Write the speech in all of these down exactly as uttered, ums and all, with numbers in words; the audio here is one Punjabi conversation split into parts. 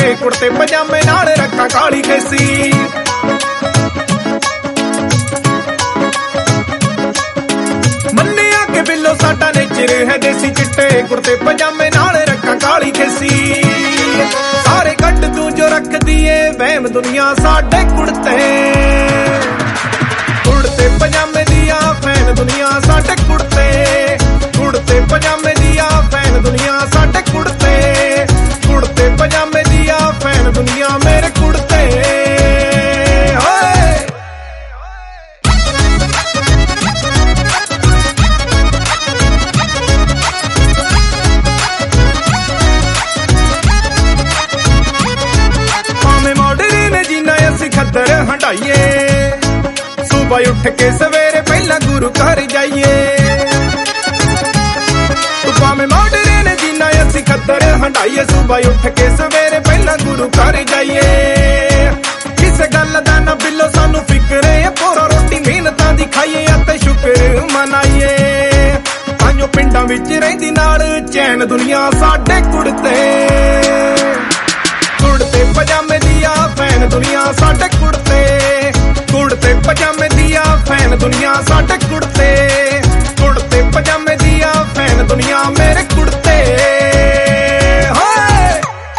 ਕੁੜਤੇ ਪਜਾਮੇ ਨਾਲ ਰੱਖਾਂ ਕਾਲੀ ਖੇਸੀ। ਮੰਨਿਆ ਕਿ ਬਿੱਲੋ ਸਾਡਾ ਨੇਚਰ ਹੈ ਦੇਸੀ, ਚਿੱਟੇ ਕੁੜਤੇ ਪਜਾਮੇ ਨਾਲ ਰੱਖਾਂ ਕਾਲੀ ਖੇਸੀ। ਸਾਰੇ ਕੱਢ ਤੂੰ ਜੋ ਰੱਖਦੀ ਏ ਵਹਿਮ ਦੁਨੀਆ ਸਾਡੇ ਕੁੜਤੇ, ਕੁੜਤੇ ਪਜਾਮੇ ਦੀਆਂ ਫੈਨ ਦੁਨੀਆ ਸਾਡੇ ਕੁੜਤੇ, ਕੁੜਤੇ ਪਜਾਮੇ ਦੀਆਂ ਫੈਨ ਦੁਨੀਆ ਸਾਡੇ ਕੁੜਤੇ, ਕੁੜਤੇ ਪਜਾਮੇ ਦੀਆਂ ਫੈਨ ਦੁਨੀਆ ਮੇਰੇ ਕੁੜਤੇ। ਹੋਏ ਭਾਵੇਂ ਮਾਡਰਨ ਜੀਨਾ ਅਸੀਂ ਖੱਦਰ ਹੰਡਾਈਏ, ਸੁਬਹ ਉੱਠ ਕੇ ਸਵੇਰੇ ਪਹਿਲਾਂ ਗੁਰੂ ਘਰ ਜਾਈਏ। ਭਾਵੇਂ ਮਾਡਰਨ ਜੀਨਾ ਅਸੀਂ ਖੱਦਰ ਹੰਡਾਈਏ, ਸੁਬਹ ਉੱਠ ਕੇ ਸਵੇਰੇ ਪਹਿਲਾਂ ਗੁਰੂ ਘਰ ਜਾਈਏ। ਕਿਸੇ ਗੱਲ ਦਾ ਨਾ ਬਿੱਲੋ ਸਾਨੂੰ ਫਿਕਰ ਏ, ਪੂਰਾ ਰੋਟੀ ਮਿਹਨਤਾਂ ਦੀ ਖਾਈਏ ਅਤੇ ਸ਼ੁਕਰ ਮਨਾਈਏ। ਤਾਂਯੋ ਪਿੰਡਾਂ ਵਿੱਚ ਰਹਿੰਦੀ ਨਾਲ ਚੈਨ ਦੁਨੀਆ ਸਾਡੇ ਕੁੜਤੇ, ਕੁੜਤੇ ਪਜਾਮੇ ਦੀਆਂ ਫੈਨ ਦੁਨੀਆ ਸਾਡੇ ਕੁੜਤੇ, ਕੁੜਤੇ ਪਜਾਮੇ ਦੀਆਂ ਫੈਨ ਦੁਨੀਆ ਸਾਡੇ ਕੁੜਤੇ, ਕੁੜਤੇ ਪਜਾਮੇ ਦੀਆਂ ਫੈਨ ਦੁਨੀਆ ਮੇਰੇ ਕੁੜਤੇ। ਹੋਏ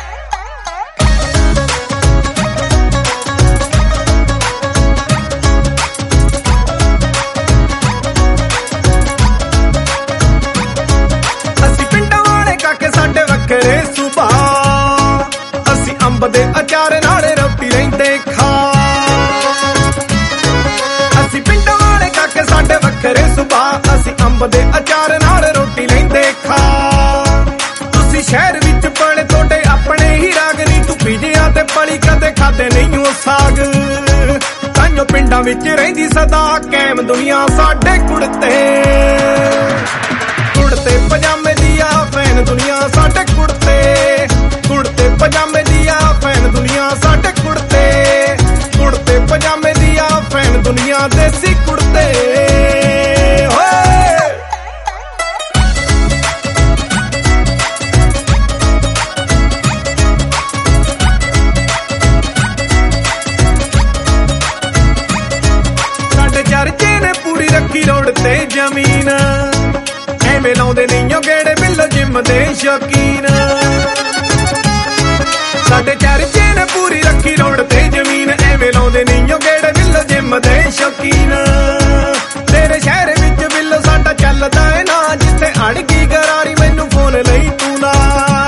ਅਸੀਂ ਪਿੰਡਾਂ ਵਾਲੇ ਕਾਕੇ ਸਾਡੇ ਵੱਖਰੇ ਸੁਭਾਅ, ਅਸੀਂ ਅੰਬ ਦੇ ਅਚਾਰ ਨਾਲ ਰੋਟੀ ਲੈਂਦੇ ਖਾ। ਅਸੀਂ ਪਿੰਡਾਂ ਵਾਲੇ ਕਾਕੇ ਸਾਡੇ ਵੱਖਰੇ ਸੁਭਾਅ, ਅਸੀਂ ਅੰਬ ਦੇ ਅਚਾਰ ਨਾਲ ਰੋਟੀ ਲੈਂਦੇ ਖਾ। ਤੁਸੀਂ ਸ਼ਹਿਰ ਵਿੱਚ ਪਲੇ ਤੁਹਾਡੇ ਆਪਣੇ ਹੀ ਰਾਗ ਨੀ, ਤੂੰ ਪੀਜਿਆਂ ਤੇ ਪਲੀ ਕਦੇ ਖਾਦੇ ਨਹੀਂ ਉਹ ਸਾਗ। ਤਾਂਯੋ ਪਿੰਡਾਂ ਵਿੱਚ ਰਹਿੰਦੀ ਸਦਾ ਕੈਮ ਦੁਨੀਆ ਸਾਡੇ ਕੁੜਤੇ, ਕੁੜਤੇ ਪਜਾਮੇ ਦੀਆਂ ਫੈਨ ਦੁਨੀਆ ਸਾਡੇ ਕੁੜਤੇ, ਕੁੜਤੇ ਪਜਾਮੇ ਦੀਆਂ ਫੈਨ ਦੁਨੀਆ ਸਾਡੇ ਕੁੜਤੇ, ਕੁੜਤੇ ਪਜਾਮੇ ਦੀਆਂ ਫੈਨ ਦੁਨੀਆ ਦੇਸੀ ਕੁੜਤੇ। ਹੋਏ ਸਾਡੇ ਚਰਚੇ ਨੇ ਪੂਰੀ ਰੱਖੀ ਰੋਡ ਤੇ ਜ਼ਮੀਨ, ਐਵੇਂ ਲਾਉਂਦੇ ਨਹੀਂ ਓ ਗੇੜੇ ਬਿੱਲੋ ਜਿੰਮ ਦੇ ਸ਼ੌਕੀਨ। ਸਾਡੇ ਚਰਚੇ ਨੇ ਪੂਰੀ ਰੱਖੀ ਰੋਡ ਤੇ ਜ਼ਮੀਨ, ਐਵੇਂ ਲਾਉਂਦੇ ਨਹੀਂ ਓ ਗੇੜੇ ਬਿੱਲੋ ਜਿੰਮ ਦੇ ਸ਼ੌਕੀਨ। ਤੇਰੇ ਸ਼ਹਿਰ ਵਿੱਚ ਬਿੱਲੋ ਸਾਡਾ ਚੱਲਦਾ ਏ ਨਾ, ਜਿੱਥੇ ਅੜ ਗਈ ਗਰਾਰੀ ਮੈਨੂੰ ਫੋਨ ਲਈ ਤੂੰ ਨਾ।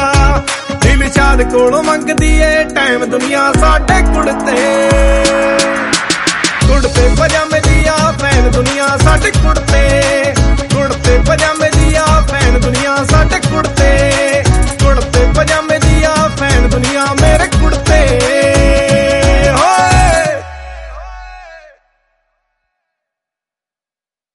ਦਿਲ ਸ਼ਾਦ ਕੋਲੋਂ ਮੰਗਦੀ ਏ ਟਾਈਮ ਦੁਨੀਆ ਸਾਡੇ ਕੁੜਤੇ।